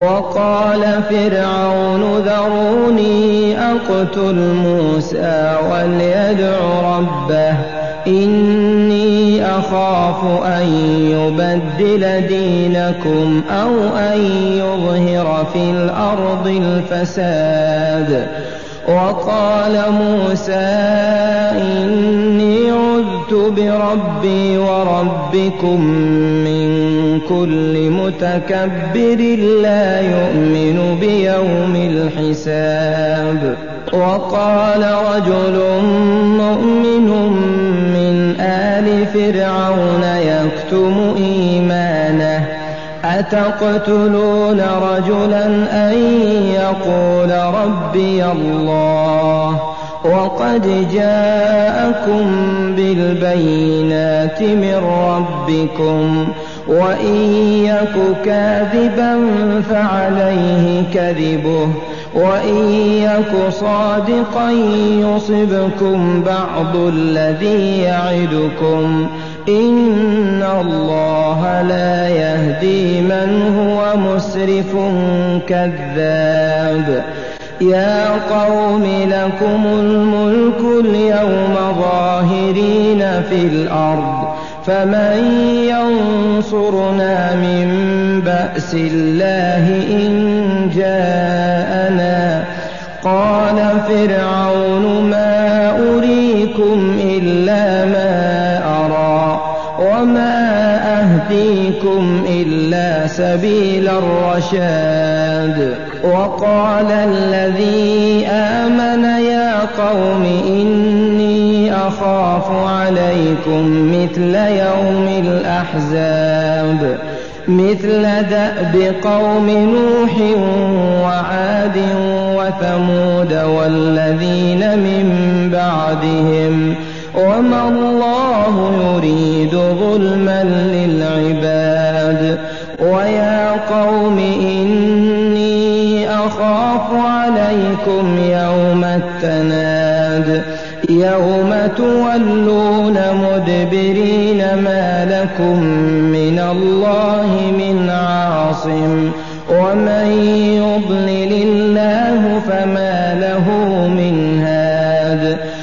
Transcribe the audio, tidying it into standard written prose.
وقال فرعون ذروني أقتل موسى وليدع ربه إني أخاف أن يبدل دينكم أو أن يظهر في الأرض الفساد. وقال موسى إني عذت بربي وربكم من كل متكبر لا يؤمن بيوم الحساب. وقال رجل مؤمن من آل فرعون يكتم إيمانه أتقتلون رجلا أن يقول ربي الله وقد جاءكم بالبينات من ربكم وإن يك كاذبا فعليه كذبه وإن يك صادقا يصبكم بعض الذي يعدكم إن الله لا يهدي من هو مسرف كذاب. يا قوم لكم الملك اليوم ظاهرين في الأرض فمن ينصرنا من بأس الله إن جاءنا. قال فرعون ما أريكم إلا ما أرى وما أهديكم إلا سبيل الرشاد. وقال الذي آمن يا قوم إني أخاف عليكم مثل يوم الأحزاب مثل دأب قوم نوح وعاد وثمود والذين من بعدهم وما الله يريد ظلما للعباد. ويا قوم إني أخاف عليكم يوم التناد يوم تولون مدبرين ما لكم من